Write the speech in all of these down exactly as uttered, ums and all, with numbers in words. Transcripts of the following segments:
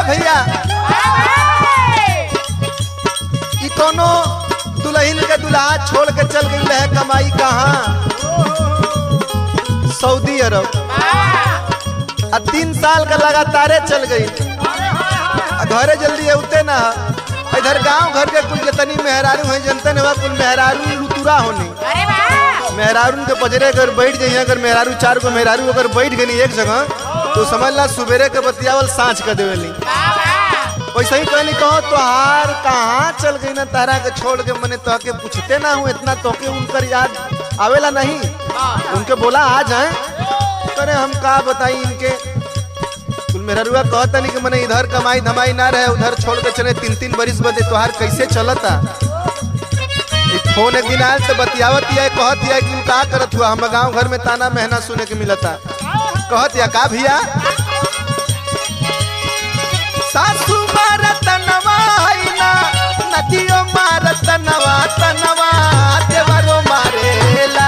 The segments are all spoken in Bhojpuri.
भैया ई कोनो दुल्हन के दुल्हा छोड़ के चल गई है कमाई कहाँ सऊदी अरब आ तीन साल का लगातारे चल गई घरे जल्दी उते ना इधर गांव घर के कुल जतनी मेहरारू है जनते ने कुल मेहरारू लुतुरा होनी मेहरारू के पजरे अगर बैठ गई अगर मेहरारू चार को मेहरारू अगर बैठ गई एक जगह तो समझ ला सुबेरे के बतियावल सांझ कर देवेली वैसे ही कहनी कहो तोहार कहाँ चल गई ना तारा के छोड़ के मैंने तो के पूछते ना हूँ इतना तो के उनकर याद आवेला नहीं उनके बोला आ जाए करे हम का बताई इनके कुल मेहरुआ कहता नहीं कि मैंने इधर कमाई धमाई ना रहे उधर छोड़ के चले तीन तीन बरिस बदे तोहार कैसे चलता फोन एक दिन आयल तो बतियावत या कहत या कि का करत हुआ हम गांव घर में ताना महना सुने के मिलता कहत या का भैया सासू मारत नवा आईना नदियों मारत नवा तनवा देवरो मारेला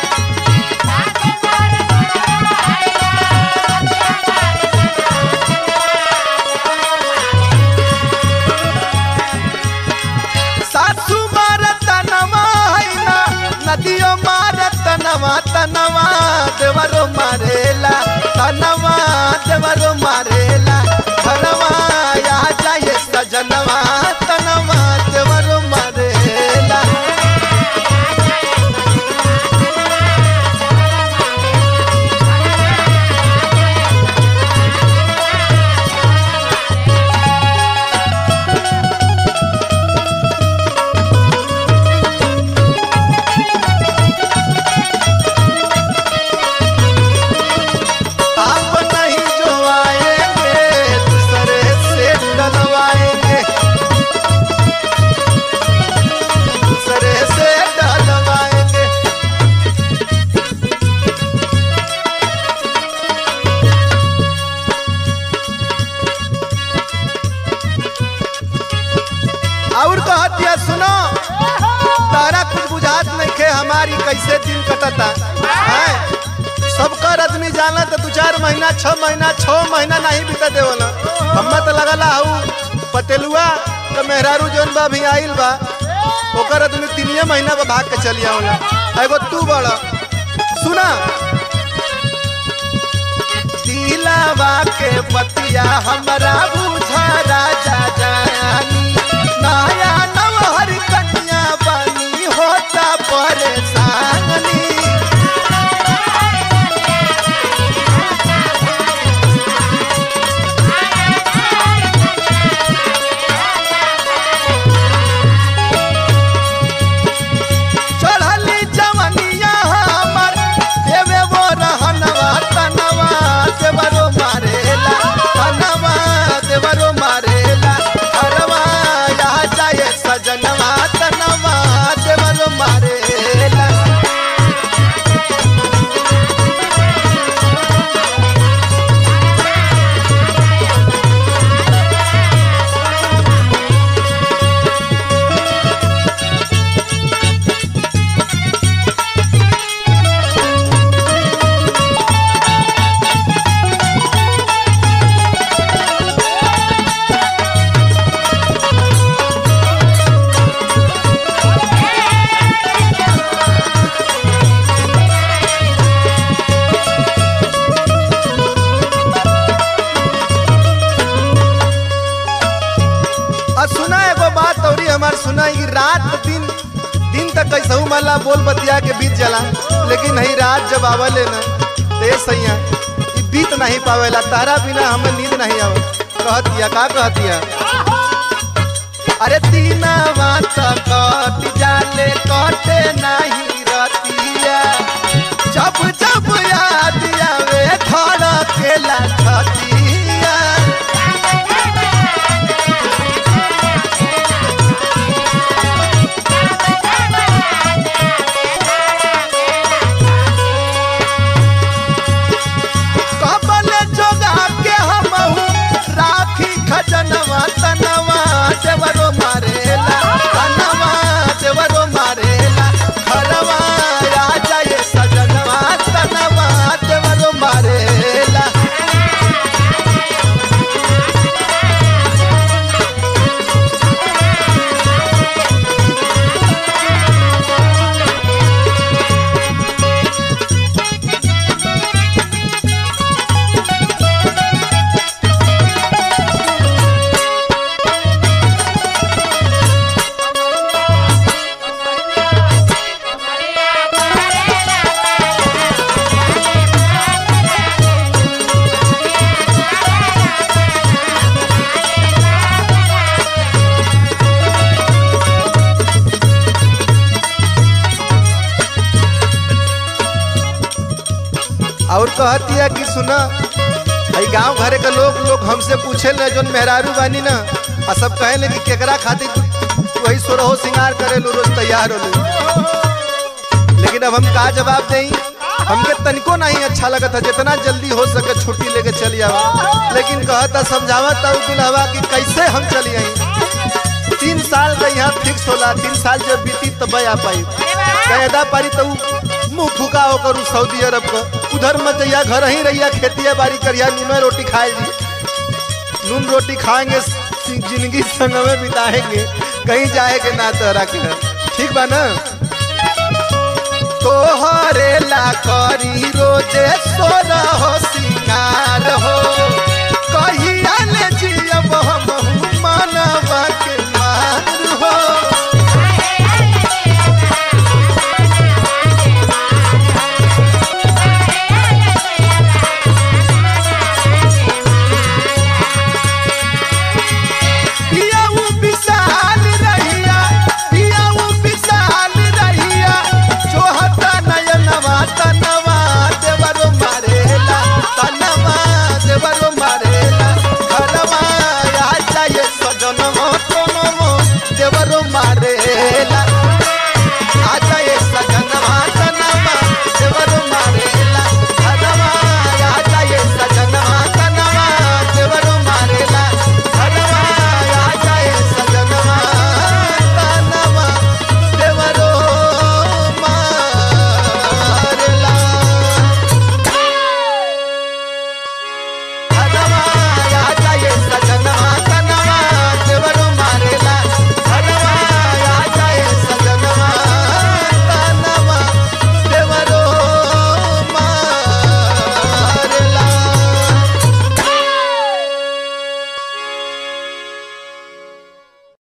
सासू मारत नवा आईना नदियों मारत नवा तनवा देवरो मारेला तनवा देवरो मारेला घरवा या जाए सजनवा तनवा देवरो मारेला और कहतिया सुनो तारा कुछ बुझात नहीं खे हमारी कैसे दिन कटता है सबकर आदमी जाना तो दो चार महीना छह महीना छह महीना नहीं बीता देवला हम्मा तो लगला हूँ पटेलुआ तो मेहरारू जोन बा भी आइल बा ओकर आदमी तीनिया महीना पर भाग के चलिया होला एगो तू बड़ा सुना दिलावा के पतिया हमरा बुझा राजा जानी नया नवहर कन्या बनी होता परेशानी चढ़ली जवनिया हमर देवे वो रहनवा तनवा देवरो मारेला तनवा देवरो मारेला घरवा या जाए सजनवा तनवा देवरो मारेला सुना एगो बात और हमार सुना कि रात दिन दिन तक कैसे माला बोल बतिया के बीत जाला लेकिन नहीं रात जब आवले ना ते सैया ई बीत नहीं पावेला तारा बिना हमें नींद नहीं आवे कहतिया का कहतिया अरे तीना बात कट जाले कटे नहीं रतिया जब जब याद आवे धड़केला छतिया खजनवा तनवा देवरो मारेला तनवा देवरो मारेला घरवा या जाए सजनवा तनवा देवरो मारेला कहती है कि सुना भाई गांव घरे के लोग लोग हमसे पूछे ले जो मेहरारू बानी ना और सब कहे ले कि केकरा खातिर वही सोरहो सिंगार करे लो रोज तैयार हो लो। लेकिन अब हम का जवाब दें, हमके तनिको नहीं अच्छा लगा था, जितना जल्दी हो सके छुट्टी लेके चली आवा। लेकिन कहता समझावता दुल्हवा कि कैसे हम चली आई। तीन साल का यहाँ फिक्स होला, तीन साल जब बीती तब आ पाई कैदा पारी तो मुँह फूका होकर उ सऊदी अरब का उधर मत जइया, घर ही रहिया, खेतिया बाड़ी करिया, नून रोटी खाए जी, नून रोटी खाएंगे, जिंदगी संग में बिताएंगे, कहीं जाएंगे ना तोहरा के। ठीक बा ना? तोहरे ला करी रोजे सोरहो सिंगार हो